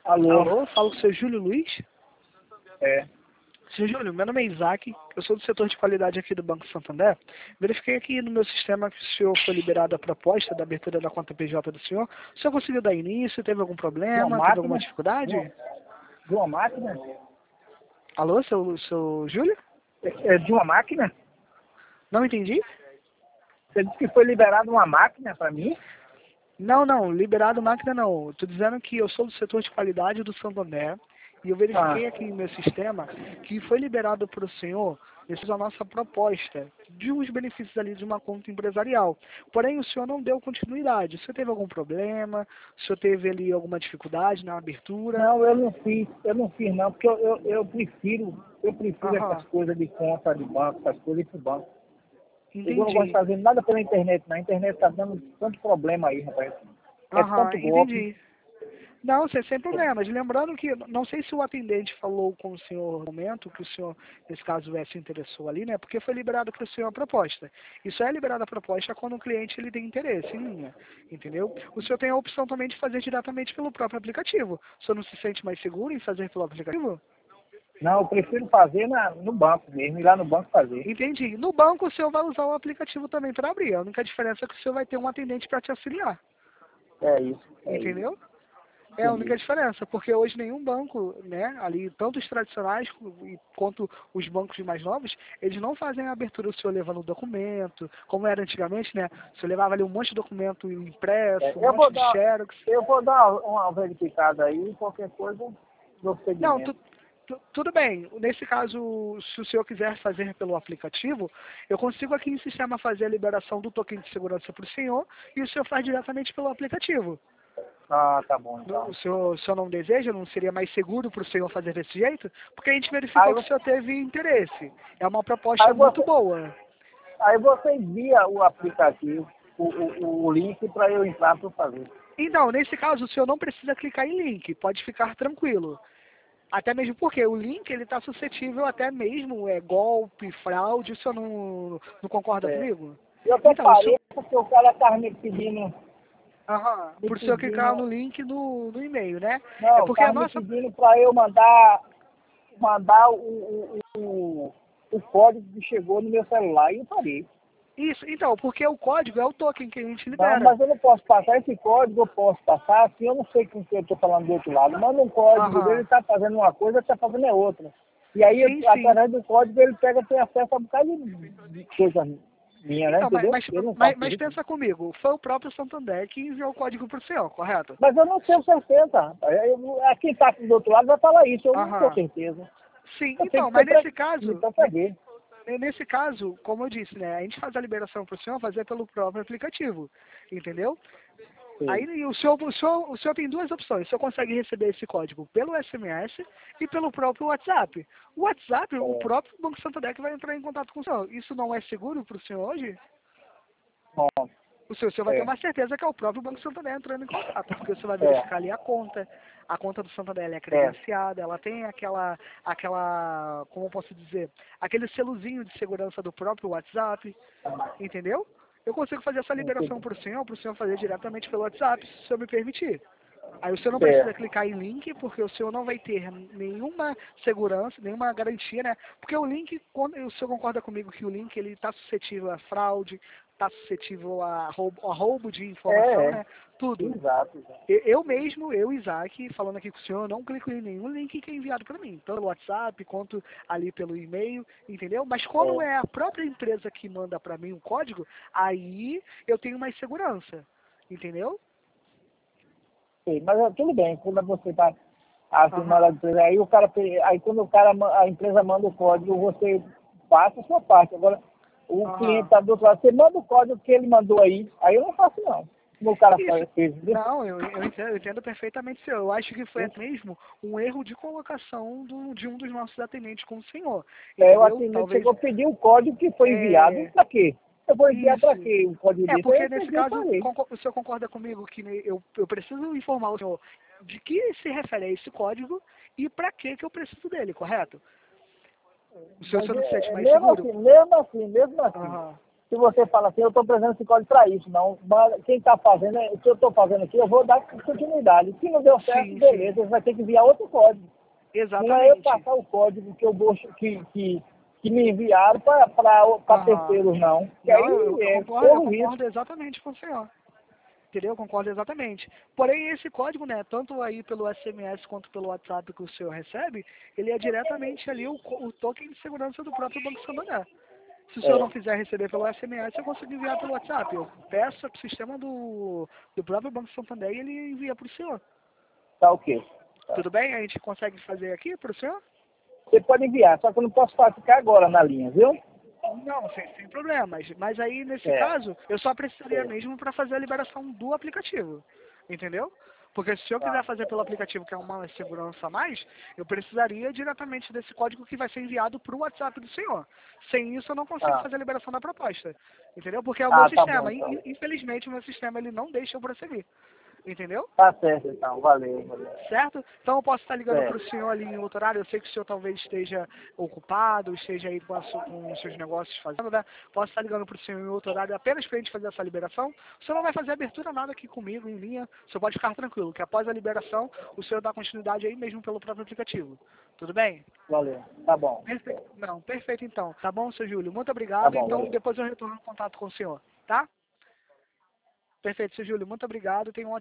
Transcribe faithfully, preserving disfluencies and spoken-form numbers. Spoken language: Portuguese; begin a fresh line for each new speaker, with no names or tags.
Alô?
Alô, falo com o seu Júlio Luiz.
É.
Seu Júlio, meu nome é Isaac, eu sou do setor de qualidade aqui do Banco Santander. Verifiquei aqui no meu sistema que o senhor foi liberado a proposta da abertura da conta P J do senhor. O senhor conseguiu dar início? Teve algum
De uma
problema? Teve alguma
máquina?
dificuldade?
De uma, de uma máquina?
Alô, seu, seu Júlio?
É, é de uma máquina?
Não entendi?
Você disse que foi liberada uma máquina para mim?
Não, não, liberado máquina não. Estou dizendo que eu sou do setor de qualidade do Santander e eu
Ah,
verifiquei aqui no meu sistema que foi liberado para o senhor essa é a nossa proposta de uns benefícios ali de uma conta empresarial. Porém, o senhor não deu continuidade. O senhor teve algum problema? O senhor teve ali alguma dificuldade na abertura?
não, eu não fiz, eu não fiz não, porque eu, eu, eu prefiro, eu prefiro essas
Aham,
coisas de conta de banco, essas coisas para banco. Eu não gosto de
entendi.
fazer nada pela internet, na internet tá dando tanto problema aí, rapaz. É
Aham,
tanto golpe.
entendi. Não, sem, sem problemas. Lembrando que, não sei se o atendente falou com o senhor no momento, que o senhor, nesse caso, é, se interessou ali, né? Porque foi liberado para o senhor a proposta. Isso é liberada a proposta quando o cliente ele tem interesse em linha, entendeu? O senhor tem a opção também de fazer diretamente pelo próprio aplicativo. O senhor não se sente mais seguro em fazer pelo aplicativo?
Não, eu prefiro fazer na, no banco mesmo, ir lá no banco fazer.
Entendi. No banco, o senhor vai usar o aplicativo também para abrir. A única diferença é que o senhor vai ter um atendente para te auxiliar,
É isso, é isso.
entendeu? É a única
Entendi.
diferença, porque hoje nenhum banco, né, ali, tanto os tradicionais quanto os bancos mais novos, eles não fazem a abertura o senhor levando o documento, como era antigamente, né? O senhor levava ali um monte de documento
É,
impresso, um
eu vou
monte de
dar,
xerox.
eu vou dar uma verificada aí, qualquer coisa, dou
Não,
segmento.
tu, tu- tudo bem. Nesse caso, se o senhor quiser fazer pelo aplicativo, eu consigo aqui em sistema fazer a liberação do token de segurança para o senhor e o senhor faz diretamente pelo aplicativo.
Ah, tá bom
No- O
então.
senhor, o senhor não deseja? Não seria mais seguro para o senhor fazer desse jeito? Porque a gente
Aí,
verificou que o
você-
senhor teve interesse. É uma proposta
aí,
muito
você,
boa.
aí você envia o aplicativo, o, o, o link para eu entrar para fazer.
Então, nesse caso, o senhor não precisa clicar em link. Pode ficar tranquilo. Até mesmo porque o link ele está suscetível até mesmo é golpe, fraude. O senhor não, não concorda
É.
comigo?
Eu até
Então, o
parei
senhor,
porque o cara estava me pedindo,
aham,
me
por o senhor clicar
pedindo,
no link no, no e-mail, né? É
não,
porque a
estava me
nossa.
pedindo para eu mandar, mandar o, o, o, o código que chegou no meu celular e eu parei.
Isso, então, porque o código é o token que a gente
Não,
libera.
mas eu não posso passar esse código, eu posso passar, assim, eu não sei com quem eu estou falando do outro lado. Manda um código dele,
Aham.
está fazendo uma coisa, está fazendo é outra. E aí,
Sim,
eu-
sim.
através do código, ele pega ter acesso a um bocado de de coisa minha, né?
Então, mas,
Entendeu?
mas,
Eu não
mas,
faço
mas
isso.
pensa comigo, foi o próprio Santander que enviou o código para o senhor, correto?
Mas eu não tenho certeza, rapaz. Eu- a quem está do outro lado vai falar isso, eu não tenho
Aham.
certeza.
Sim,
Eu tenho
então,
que ser
mas nesse
prevenido
caso,
para
ne-
saber.
nesse caso, como eu disse, né, a gente faz a liberação para o senhor fazer pelo próprio aplicativo, entendeu?
Sim.
Aí o senhor, o, senhor, o senhor tem duas opções. O senhor consegue receber esse código pelo S M S e pelo próprio WhatsApp. O WhatsApp, o
É,
próprio Banco Santander que vai entrar em contato com o senhor. Isso não é seguro para o senhor hoje?
bom,
O senhor, o senhor vai ter
é,
uma certeza que é o próprio Banco Santander entrando em contato, porque você vai
é,
verificar ali a conta. A conta do Santander ela é
é.
credenciada, ela tem aquela, aquela, como eu posso dizer, aquele selozinho de segurança do próprio WhatsApp, entendeu? Eu consigo fazer essa liberação para o senhor, para o senhor fazer diretamente pelo WhatsApp, se o senhor me permitir. Aí o senhor não precisa
Certo.
clicar em link, porque o senhor não vai ter nenhuma segurança, nenhuma garantia, né? Porque o link, quando o senhor concorda comigo que o link ele está suscetível a fraude, está suscetível a roubo, a roubo de informação,
É, é.
né? Tudo.
Exato, exato.
E- Eu mesmo, eu, Isaac, falando aqui com o senhor, não clico em nenhum link que é enviado para mim, tanto pelo WhatsApp quanto ali pelo e-mail, entendeu? Mas quando
É.
é a própria empresa que manda para mim o código, aí eu tenho mais segurança, entendeu?
Sim, mas ó, tudo bem, quando você está assinando a
Aham,
empresa, aí o cara, pe- aí quando o cara, ma- a empresa manda o código, você passa a sua parte. Agora, o cliente
aham.
está do outro lado, você manda o código que ele mandou aí, aí eu não faço não. Como o cara
Isso.
faz, fez, viu?
Não, eu, eu, entendo, eu entendo perfeitamente o senhor. Eu acho que foi até mesmo um erro de colocação do, de um dos nossos atendentes com o senhor.
É, o
Entendeu?
atendente
Talvez.
chegou a pedir o código que foi enviado,
É,
para quê? Eu vou enviar para
isso.
quê o código
É,
desse? Aí
porque
eu
nesse
peguei e
caso,
falei.
concor- o senhor concorda comigo que ne- eu, eu preciso informar o senhor de que se refere a esse código e para que que eu preciso dele, correto? O senhor, o
Mas
senhor não se sente
é, é
mais
mesmo
seguro?
assim, mesmo assim, mesmo assim.
Aham.
se você fala assim, eu estou precisando desse código para isso, não. Mas quem está fazendo, o que eu estou fazendo aqui, eu vou dar continuidade. Se não deu certo,
Sim,
beleza,
sim.
você vai ter que enviar outro código. Não é eu
Exatamente.
passar o código que eu vou, que, que, que me enviaram para
Aham.
terceiros, não. Que
Não, eu,
aí
eu
é
concordo, eu
corro risco.
concordo exatamente com o senhor. Entendeu? Eu concordo exatamente. Porém, esse código, né, tanto aí pelo S M S quanto pelo WhatsApp que o senhor recebe, ele é diretamente ali o, co- o token de segurança do próprio Banco Santander. Se o senhor não
É,
quiser receber pelo S M S, eu consigo enviar pelo WhatsApp. Eu peço para o sistema do, do próprio Banco Santander e ele envia para o senhor.
tá ok. Tá.
Tudo bem? A gente consegue fazer aqui para o senhor?
Você pode enviar, só que eu não posso ficar agora na linha, viu?
Não, sem, sem problemas. Mas aí, nesse
É,
caso, eu só precisaria
é.
mesmo para fazer a liberação do aplicativo. Entendeu? Porque se eu quiser
Tá.
fazer pelo aplicativo, que é uma segurança a mais, eu precisaria diretamente desse código que vai ser enviado para o WhatsApp do senhor. Sem isso, eu não consigo
Ah,
fazer a liberação da proposta. Entendeu? Porque é o meu
ah, tá bom
sistema.
então.
In- Infelizmente, o meu sistema ele não deixa eu prosseguir. Entendeu?
Tá certo então, valeu, valeu.
Certo? Então eu posso estar ligando para
É.
o senhor ali em outro horário. Eu sei que o senhor talvez esteja ocupado, esteja aí com, a su- com os seus negócios fazendo, né? Posso estar ligando para o senhor em outro horário apenas para a gente fazer essa liberação. O senhor não vai fazer abertura nada aqui comigo em linha. O senhor pode ficar tranquilo, que após a liberação, o senhor dá continuidade aí mesmo pelo próprio aplicativo. Tudo bem?
Valeu. Tá bom.
Perfeito. Não, perfeito então. Tá bom, seu Júlio? Muito
Tá
obrigado.
bom,
Então
valeu.
depois eu retorno em contato com o senhor, tá? Perfeito, seu Júlio. Muito obrigado. Tenha um ótimo